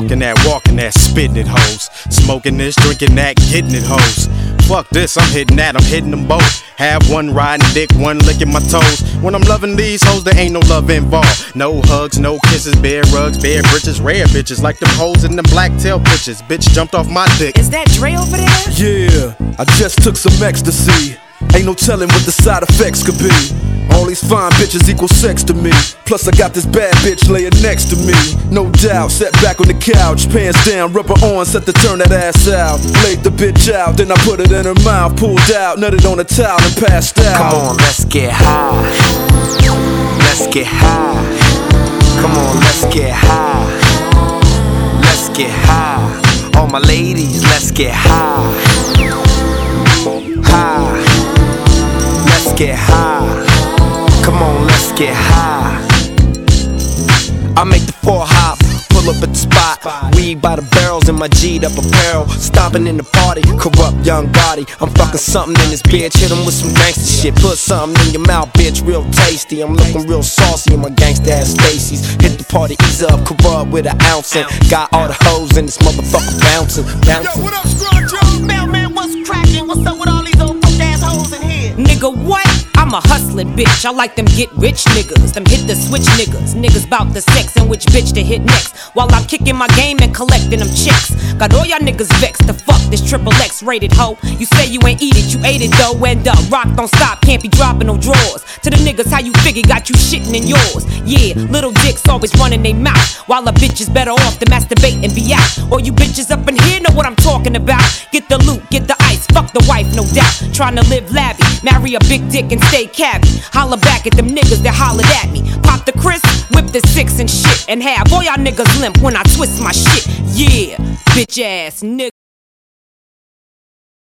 Talking that, walking that, spitting it, hoes. Smoking this, drinking that, getting it, hoes. Fuck this, I'm hitting that, I'm hitting them both. Have one riding dick, one licking my toes. When I'm loving these hoes, there ain't no love involved. No hugs, no kisses, bare rugs, bare britches, rare bitches like them hoes in them black tail bitches. Bitch jumped off my dick. Is that Dre over there? Yeah, I just took some ecstasy. Ain't no telling what the side effects could be. All these fine bitches equal sex to me. Plus I got this bad bitch laying next to me. No doubt, sat back on the couch, pants down, rubber on, set to turn that ass out. Laid the bitch out, then I put it in her mouth, pulled out, nutted on a towel and passed out. Come on, let's get high. Let's get high. Come on, let's get high. Let's get high. All my ladies, let's get high. High. Let's get high. Come on, let's get high. I make the 4 hop, pull up at the spot. Weed by the barrels in my G'd up apparel. Stomping in the party, corrupt young Gotti. I'm fucking something in this bitch, hit him with some gangsta shit. Put something in your mouth, bitch, real tasty. I'm looking real saucy in my gangsta ass Stacy's. Hit the party, ease up, corrupt with an ounce. And got all the hoes in this motherfucker bouncing. Yo, what up, Scrub Joe? Man, what's cracking? What's up with all these old fuck ass hoes in here? Nigga, what? I'm a hustling bitch, I like them get rich niggas, them hit the switch niggas. Niggas bout the sex and which bitch to hit next. While I'm kicking my game and collecting them chicks. Got all y'all niggas vexed to fuck this triple X rated hoe. You say you ain't eat it, you ate it though. End up, rock don't stop, can't be dropping no drawers. To the niggas, how you figure got you shitting in yours. Yeah, little dicks always running they mouth. While a bitch is better off to masturbate and be out. All you bitches up in here know what I'm talking about. Get the loot, get the ice, fuck the wife, no doubt. Trying to live lavish, marry a big dick and stay cabby. Holla back at them niggas that hollered at me. Pop the Chris, whip the 6 and shit. And have all y'all niggas limp when I twist my shit. Yeah, bitch ass nigga.